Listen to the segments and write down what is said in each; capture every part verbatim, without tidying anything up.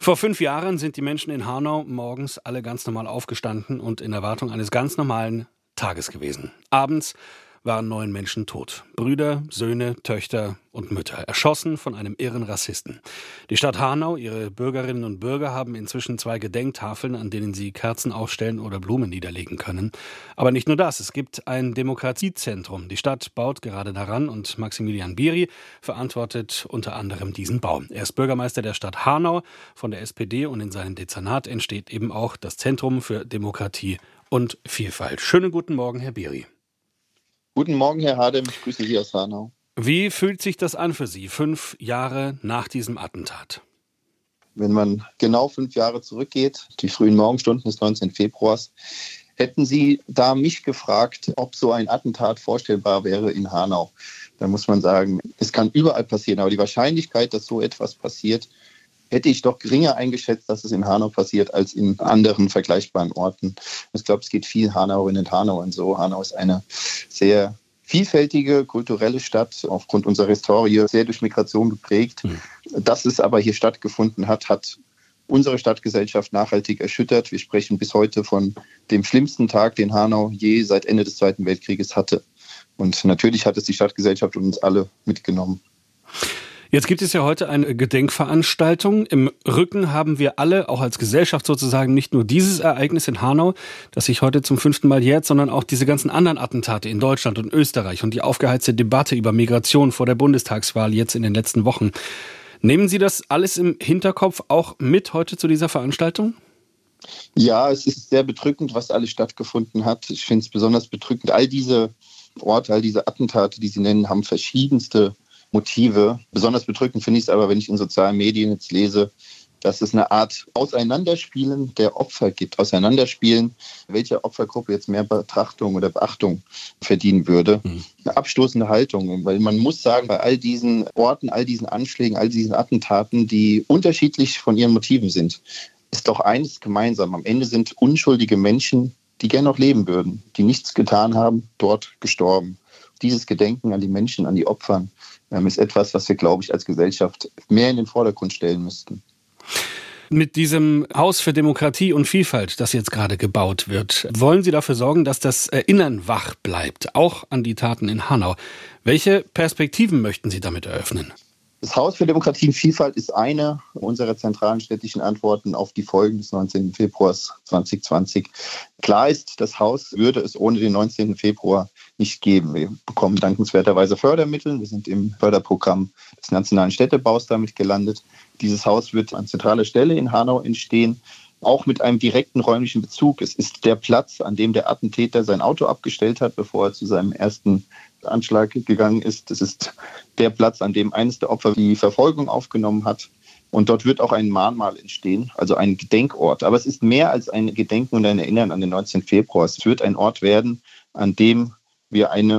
Vor fünf Jahren sind die Menschen in Hanau morgens alle ganz normal aufgestanden und in Erwartung eines ganz normalen Tages gewesen. Abends waren neun Menschen tot. Brüder, Söhne, Töchter und Mütter. Erschossen von einem irren Rassisten. Die Stadt Hanau, ihre Bürgerinnen und Bürger haben inzwischen zwei Gedenktafeln, an denen sie Kerzen aufstellen oder Blumen niederlegen können. Aber nicht nur das, es gibt ein Demokratiezentrum. Die Stadt baut gerade daran und Maximilian Bieri verantwortet unter anderem diesen Bau. Er ist Bürgermeister der Stadt Hanau von der S P D und in seinem Dezernat entsteht eben auch das Zentrum für Demokratie und Vielfalt. Schönen guten Morgen, Herr Bieri. Guten Morgen, Herr Hardem. Ich grüße Sie aus Hanau. Wie fühlt sich das an für Sie, fünf Jahre nach diesem Attentat? Wenn man genau fünf Jahre zurückgeht, die frühen Morgenstunden des neunzehnten Februars, hätten Sie da mich gefragt, ob so ein Attentat vorstellbar wäre in Hanau. Dann muss man sagen, es kann überall passieren, aber die Wahrscheinlichkeit, dass so etwas passiert, hätte ich doch geringer eingeschätzt, dass es in Hanau passiert, als in anderen vergleichbaren Orten. Ich glaube, es geht vielen Hanauerinnen und Hanauern so. Hanau ist eine sehr vielfältige, kulturelle Stadt, aufgrund unserer Historie sehr durch Migration geprägt. Mhm. Dass es aber hier stattgefunden hat, hat unsere Stadtgesellschaft nachhaltig erschüttert. Wir sprechen bis heute von dem schlimmsten Tag, den Hanau je seit Ende des Zweiten Weltkrieges hatte. Und natürlich hat es die Stadtgesellschaft und uns alle mitgenommen. Jetzt gibt es ja heute eine Gedenkveranstaltung. Im Rücken haben wir alle, auch als Gesellschaft sozusagen, nicht nur dieses Ereignis in Hanau, das sich heute zum fünften Mal jährt, sondern auch diese ganzen anderen Attentate in Deutschland und Österreich und die aufgeheizte Debatte über Migration vor der Bundestagswahl jetzt in den letzten Wochen. Nehmen Sie das alles im Hinterkopf auch mit heute zu dieser Veranstaltung? Ja, es ist sehr bedrückend, was alles stattgefunden hat. Ich finde es besonders bedrückend. All diese Orte, all diese Attentate, die Sie nennen, haben verschiedenste Motive. Besonders bedrückend finde ich es aber, wenn ich in sozialen Medien jetzt lese, dass es eine Art Auseinanderspielen der Opfer gibt. Auseinanderspielen, welche Opfergruppe jetzt mehr Betrachtung oder Beachtung verdienen würde. Mhm. Eine abstoßende Haltung, weil man muss sagen, bei all diesen Orten, all diesen Anschlägen, all diesen Attentaten, die unterschiedlich von ihren Motiven sind, ist doch eines gemeinsam. Am Ende sind unschuldige Menschen, die gerne noch leben würden, die nichts getan haben, dort gestorben. Dieses Gedenken an die Menschen, an die Opfer, ist etwas, was wir, glaube ich, als Gesellschaft mehr in den Vordergrund stellen müssten. Mit diesem Haus für Demokratie und Vielfalt, das jetzt gerade gebaut wird, wollen Sie dafür sorgen, dass das Erinnern wach bleibt, auch an die Taten in Hanau. Welche Perspektiven möchten Sie damit eröffnen? Das Haus für Demokratie und Vielfalt ist eine unserer zentralen städtischen Antworten auf die Folgen des neunzehnten Februars zwanzig zwanzig. Klar ist, das Haus würde es ohne den neunzehnten Februar nicht geben. Wir bekommen dankenswerterweise Fördermittel. Wir sind im Förderprogramm des Nationalen Städtebaus damit gelandet. Dieses Haus wird an zentraler Stelle in Hanau entstehen, auch mit einem direkten räumlichen Bezug. Es ist der Platz, an dem der Attentäter sein Auto abgestellt hat, bevor er zu seinem ersten Anschlag gegangen ist. Es ist der Platz, an dem eines der Opfer die Verfolgung aufgenommen hat. Und dort wird auch ein Mahnmal entstehen, also ein Gedenkort. Aber es ist mehr als ein Gedenken und ein Erinnern an den neunzehnten Februar. Es wird ein Ort werden, an dem wir einen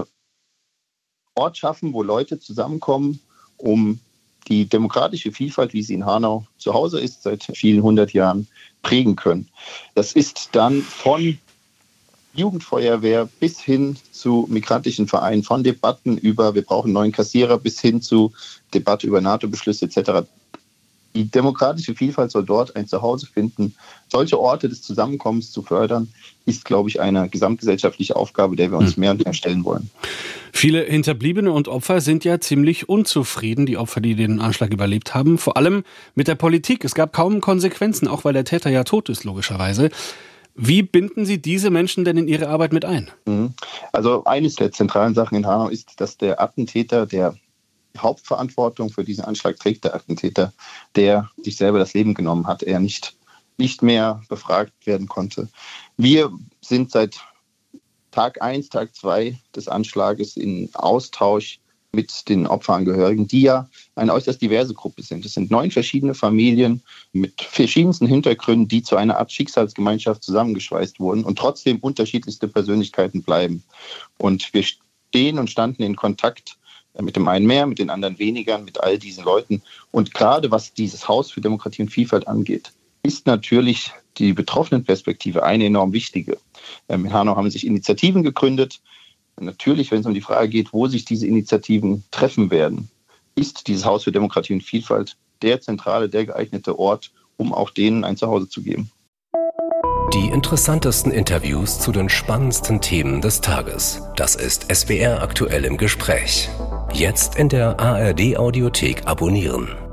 Ort schaffen, wo Leute zusammenkommen, um die demokratische Vielfalt, wie sie in Hanau zu Hause ist, seit vielen hundert Jahren prägen können. Das ist dann von Jugendfeuerwehr bis hin zu migrantischen Vereinen, von Debatten über, wir brauchen einen neuen Kassierer, bis hin zu Debatte über NATO-Beschlüsse et cetera. Die demokratische Vielfalt soll dort ein Zuhause finden. Solche Orte des Zusammenkommens zu fördern, ist, glaube ich, eine gesamtgesellschaftliche Aufgabe, der wir uns hm. mehr und mehr stellen wollen. Viele Hinterbliebene und Opfer sind ja ziemlich unzufrieden, die Opfer, die den Anschlag überlebt haben. Vor allem mit der Politik. Es gab kaum Konsequenzen, auch weil der Täter ja tot ist, logischerweise. Wie binden Sie diese Menschen denn in Ihre Arbeit mit ein? Also eines der zentralen Sachen in Hanau ist, dass der Attentäter, der Hauptverantwortung für diesen Anschlag trägt, der Attentäter, der sich selber das Leben genommen hat, er nicht, nicht mehr befragt werden konnte. Wir sind seit Tag eins, Tag zwei des Anschlages in Austausch mit den Opferangehörigen, die ja eine äußerst diverse Gruppe sind. Es sind neun verschiedene Familien mit verschiedensten Hintergründen, die zu einer Art Schicksalsgemeinschaft zusammengeschweißt wurden und trotzdem unterschiedlichste Persönlichkeiten bleiben. Und wir stehen und standen in Kontakt mit dem einen mehr, mit den anderen weniger, mit all diesen Leuten. Und gerade was dieses Haus für Demokratie und Vielfalt angeht, ist natürlich die Betroffenenperspektive eine enorm wichtige. In Hanau haben sich Initiativen gegründet. Natürlich, wenn es um die Frage geht, wo sich diese Initiativen treffen werden, ist dieses Haus für Demokratie und Vielfalt der zentrale, der geeignete Ort, um auch denen ein Zuhause zu geben. Die interessantesten Interviews zu den spannendsten Themen des Tages. Das ist S W R aktuell im Gespräch. Jetzt in der A R D Audiothek abonnieren.